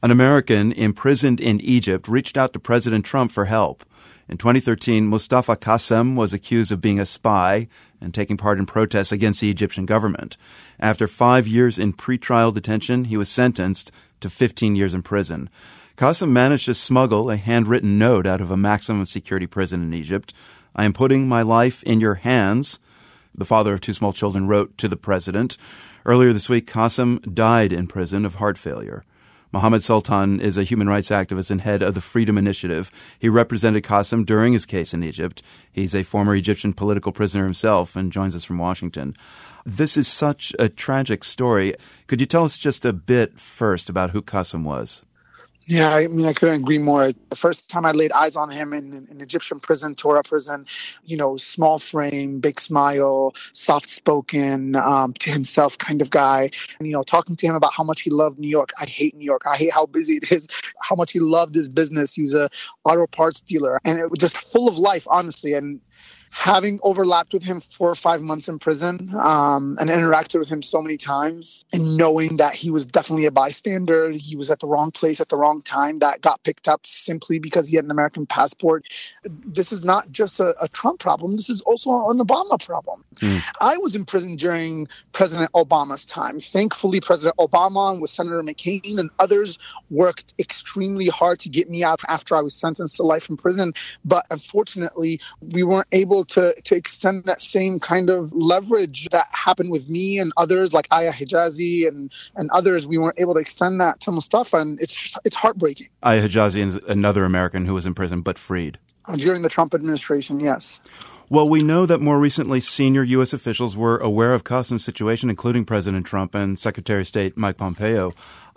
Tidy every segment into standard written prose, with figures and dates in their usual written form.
An American imprisoned in Egypt reached out to President Trump for help. In 2013, Mustafa Qassem was accused of being a spy and taking part in protests against the Egyptian government. After 5 years in pretrial detention, he was sentenced to 15 years in prison. Qassem managed to smuggle a handwritten note out of a maximum security prison in Egypt. "I am putting my life in your hands," the father of two small children wrote to the president. Earlier this week, Qassem died in prison of heart failure. Mohammed Sultan is a human rights activist and head of the Freedom Initiative. He represented Qassem during his case in Egypt. He's a former Egyptian political prisoner himself and joins us from Washington. This is such a tragic story. Could you tell us just a bit first about who Qassem was? Yeah, I mean, I couldn't agree more. The first time I laid eyes on him in an Egyptian prison, Torah prison, small frame, big smile, soft-spoken, to himself kind of guy. And, talking to him about how much he loved New York. I hate New York. I hate how busy it is, how much he loved his business. He was a auto parts dealer, and it was just full of life, honestly. And having overlapped with him 4 or 5 months in prison and interacted with him so many times, and knowing that he was definitely a bystander, he was at the wrong place at the wrong time, that got picked up simply because he had an American passport. This is not just a Trump problem. This is also an Obama problem. I was in prison during President Obama's time. Thankfully, President Obama with Senator McCain and others worked extremely hard to get me out after I was sentenced to life in prison. But unfortunately, we weren't able to extend that same kind of leverage that happened with me and others like Aya Hijazi and others. We weren't able to extend that to Mustafa, and it's heartbreaking. Aya Hijazi is another American who was in prison but freed. During the Trump administration, yes. Well, we know that more recently senior U.S. officials were aware of Qassem's situation, including President Trump and Secretary of State Mike Pompeo.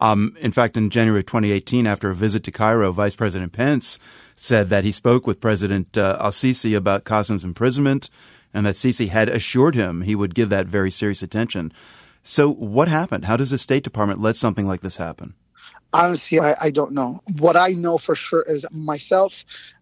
In fact, in January of 2018, after a visit to Cairo, Vice President Pence said that he spoke with President al-Sisi about Qassem's imprisonment and that Sisi had assured him he would give that very serious attention. So what happened? How does the State Department let something like this happen? Honestly, I don't know. What I know for sure is myself,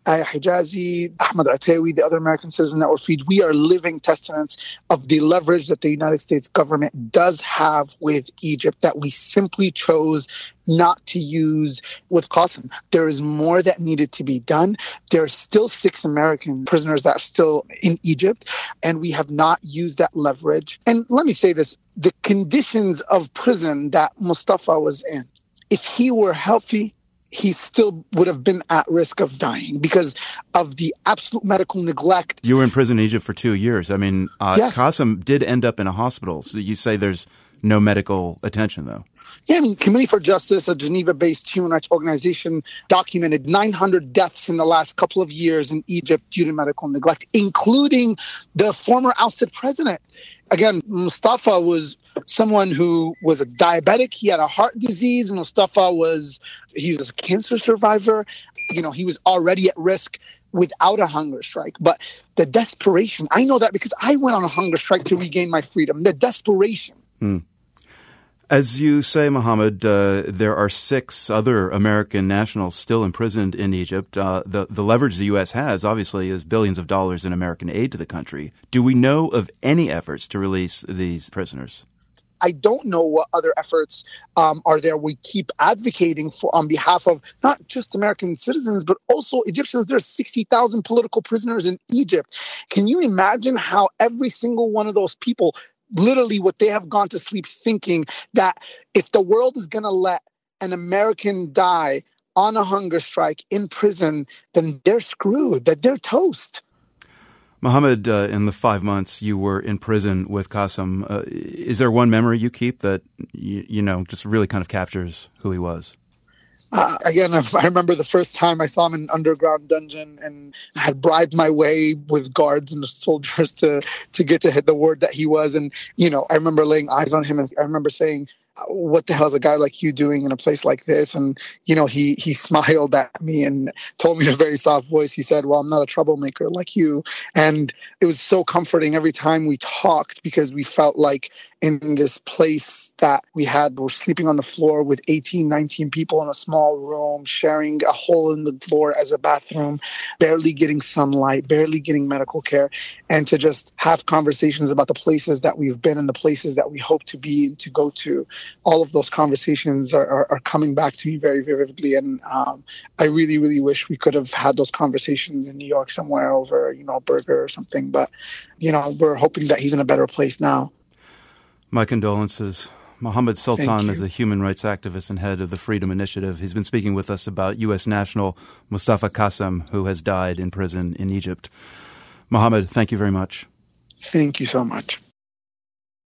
Hijazi, Ahmed Atawi, the other American citizen that were freed, we are living testaments of the leverage that the United States government does have with Egypt that we simply chose not to use with Qassem. There is more that needed to be done. There are still 6 American prisoners that are still in Egypt, and we have not used that leverage. And let me say this, the conditions of prison that Mustafa was in, if he were healthy, he still would have been at risk of dying because of the absolute medical neglect. You were in prison in Egypt for 2 years. I mean, yes. Qassem did end up in a hospital. So you say there's no medical attention, though. Yeah, I mean, Committee for Justice, a Geneva-based human rights organization, documented 900 deaths in the last couple of years in Egypt due to medical neglect, including the former ousted president. Again, Mustafa was someone who was a diabetic. He had a heart disease. He was a cancer survivor. He was already at risk without a hunger strike. But the desperation, I know that because I went on a hunger strike to regain my freedom. The desperation. As you say, Mohammed, there are 6 other American nationals still imprisoned in Egypt. The leverage the U.S. has, obviously, is billions of dollars in American aid to the country. Do we know of any efforts to release these prisoners? I don't know what other efforts are there. We keep advocating for on behalf of not just American citizens, but also Egyptians. There are 60,000 political prisoners in Egypt. Can you imagine how every single one of those people, literally what they have gone to sleep thinking that if the world is going to let an American die on a hunger strike in prison, then they're screwed, that they're toast. Mohammed, in the 5 months you were in prison with Qassem, is there one memory you keep that, just really kind of captures who he was? Again, I remember the first time I saw him in an underground dungeon, and I had bribed my way with guards and soldiers to get to hit the word that he was. And, I remember laying eyes on him, and I remember saying, what the hell is a guy like you doing in a place like this? And, he smiled at me and told me in a very soft voice, he said, well, I'm not a troublemaker like you. And it was so comforting every time we talked because we felt like in this place that we're sleeping on the floor with 18, 19 people in a small room, sharing a hole in the floor as a bathroom, barely getting sunlight, barely getting medical care, and to just have conversations about the places that we've been and the places that we hope to be and to go to. All of those conversations are coming back to me very, very vividly. And I really, really wish we could have had those conversations in New York somewhere over, a burger or something. But, we're hoping that he's in a better place now. My condolences. Mohammed Sultan is a human rights activist and head of the Freedom Initiative. He's been speaking with us about U.S. national Mustafa Qassem, who has died in prison in Egypt. Mohammed, thank you very much. Thank you so much.